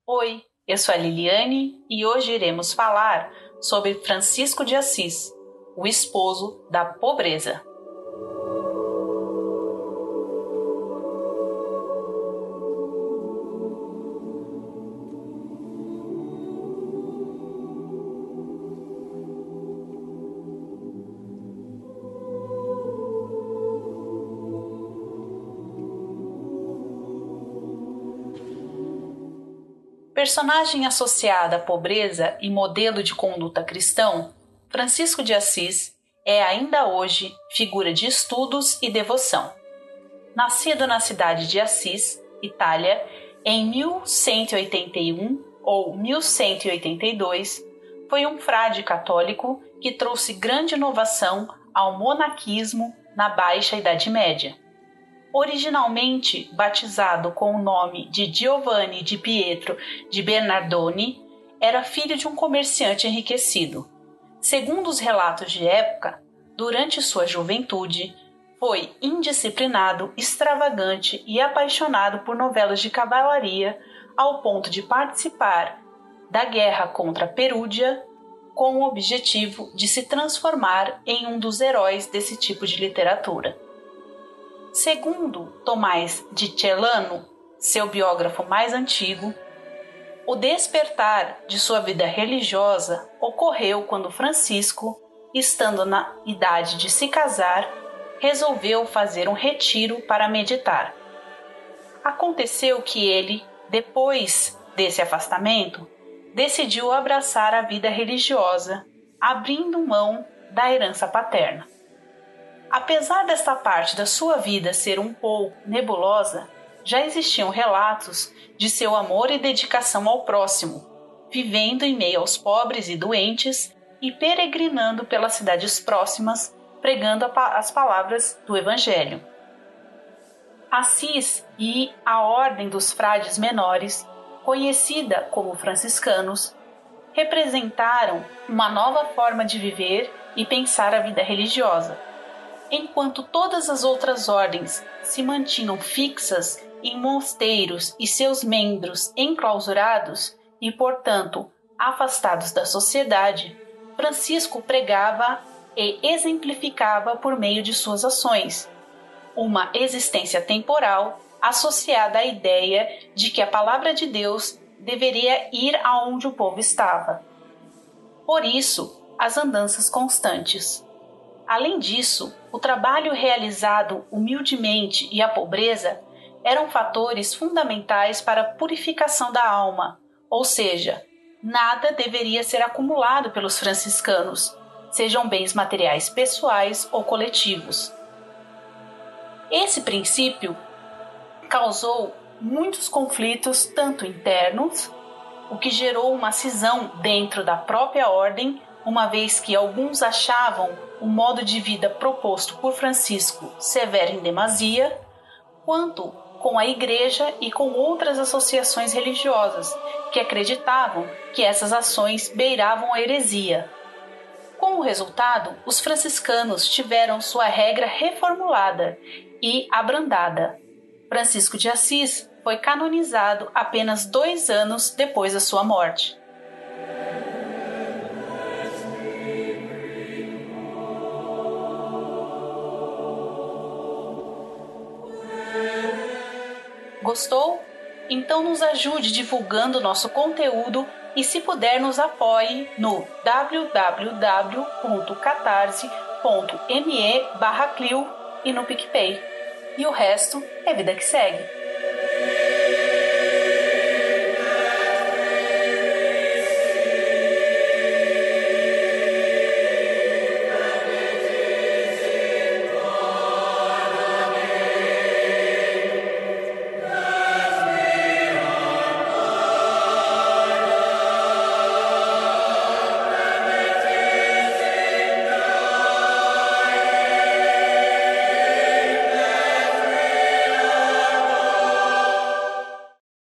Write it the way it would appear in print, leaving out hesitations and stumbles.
Oi, eu sou a Liliane e hoje iremos falar sobre Francisco de Assis, o esposo da pobreza. Personagem associado à pobreza e modelo de conduta cristão, Francisco de Assis é ainda hoje figura de estudos e devoção. Nascido na cidade de Assis, Itália, em 1181 ou 1182, foi um frade católico que trouxe grande inovação ao monaquismo na Baixa Idade Média. Originalmente batizado com o nome de Giovanni di Pietro di Bernardone, era filho de um comerciante enriquecido. Segundo os relatos de época, durante sua juventude, foi indisciplinado, extravagante e apaixonado por novelas de cavalaria, ao ponto de participar da guerra contra a Perúdia, com o objetivo de se transformar em um dos heróis desse tipo de literatura. Segundo Tomás de Celano, seu biógrafo mais antigo, o despertar de sua vida religiosa ocorreu quando Francisco, estando na idade de se casar, resolveu fazer um retiro para meditar. Aconteceu que ele, depois desse afastamento, decidiu abraçar a vida religiosa, abrindo mão da herança paterna. Apesar desta parte da sua vida ser um pouco nebulosa, já existiam relatos de seu amor e dedicação ao próximo, vivendo em meio aos pobres e doentes e peregrinando pelas cidades próximas, pregando as palavras do Evangelho. Assis e a Ordem dos Frades Menores, conhecida como franciscanos, representaram uma nova forma de viver e pensar a vida religiosa. Enquanto todas as outras ordens se mantinham fixas em mosteiros e seus membros enclausurados e, portanto, afastados da sociedade, Francisco pregava e exemplificava por meio de suas ações uma existência temporal associada à ideia de que a palavra de Deus deveria ir aonde o povo estava. Por isso, as andanças constantes. Além disso, o trabalho realizado humildemente e a pobreza eram fatores fundamentais para a purificação da alma, ou seja, nada deveria ser acumulado pelos franciscanos, sejam bens materiais pessoais ou coletivos. Esse princípio causou muitos conflitos, tanto internos, o que gerou uma cisão dentro da própria ordem, uma vez que alguns achavam o modo de vida proposto por Francisco severo em demasia, quanto com a Igreja e com outras associações religiosas que acreditavam que essas ações beiravam a heresia. Com o resultado, os franciscanos tiveram sua regra reformulada e abrandada. Francisco de Assis foi canonizado apenas 2 anos depois da sua morte. Gostou? Então nos ajude divulgando nosso conteúdo e, se puder, nos apoie no www.catarse.me/Clio e no PicPay. E o resto é vida que segue.